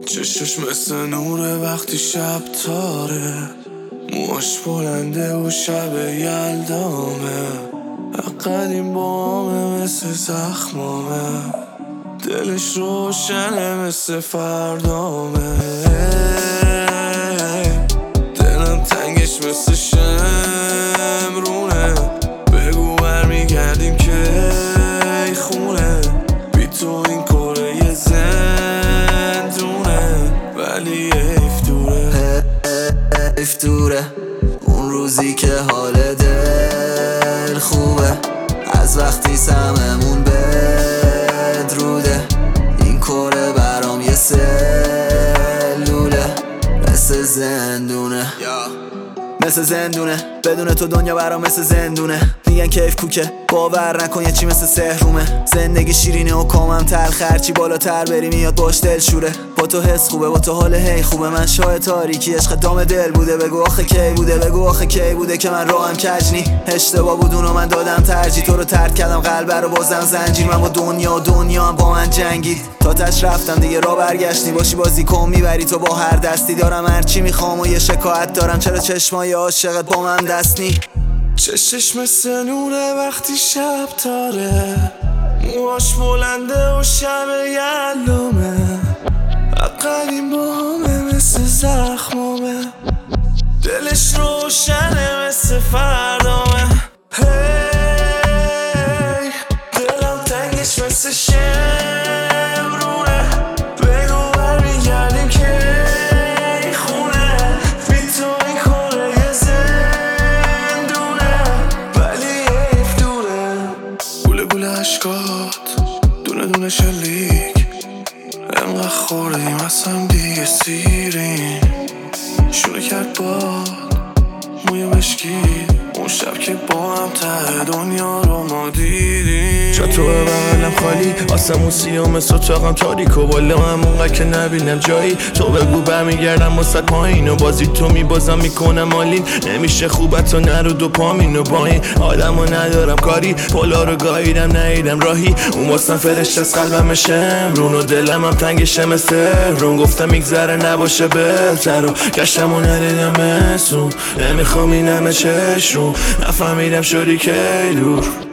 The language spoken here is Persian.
چشش مثل نوره وقتی شب تاره، موهاش بلنده و شب یلدامه، قدیم بامه مثل زخمامه، دلش روشنه مثل فردامه، دلم تنگش مثل شمرونه، بگو برمیگردیم که ای خونه، بی تو این کره زندونه، ولی حیف دوره اون روزی که حال دل خوبه، از وقتی سممون بدروده، این کره برام یه سلوله، مثل زندونه مثل زندونه، بدون تو دنیا برام مثل زندونه، میگن کیف کوکه باور نکن یه چی مثل سحرومه، زندگی شیرینه و کامم تلخ، هرچی بالاتر بری میاد باش دل شوره، با تو حس خوبه با تو حال هی خوبه، من شاه تاریکی عشق دام دل بوده، بگو آخه کی بوده، بگو آخه کی بوده که من راهم کجنی، اشتباه بود اونو من دادم ترجیح، تو رو ترک کردم قلب رو بازم زنجیر، من با دنیا هم با من جنگید، تا تاش رفتم دیگه را برگشتی، باشی بازی کن میبری تو با هر دستی، دارم هرچی میخوام و یه شکایت دارم، چرا چشمای عاشقت با من دست نی؟ چشش مثل نوره وقتی شب تاره، موهاش بلنده و شب یلومه، قدیم باهامه مثل زخمامه، دلش روشنه مثل فردامه، هی دلم تنگش مثل شمرونه، بگو برمیگردیم که ای خونه، بی تو این کره یه زندونه، ولی حیف دوره، گوله گوله عشقات دونه دونه شلیک، انقدر خوردیم اصلا دیگه سیرین، شونه کرد باد موی مشکی، اون شب که با هم ته دنیا رو ما دیدیم، جا تو بغلم خالی آسمون سیاه مثل اتاقم تاریک و بالا همونقدر که نبینم جایی، تو بگو برمیگردم واسه پایین و بازی تو میبازم میکنم آلین، نمیشه خوبت و نرو دوپامین و با این آدم و ندارم کاری، پولا رو گاهیدم نهیدم راهی، اون واسم فرشت از قلبم شمرون و دلم هم تنگشه مثل رون، گفتم میگذره نباشه بهتر و گشتم و ندیدم مسون، نمیخوام این همه چشون، نفهمیدم شدی که دور.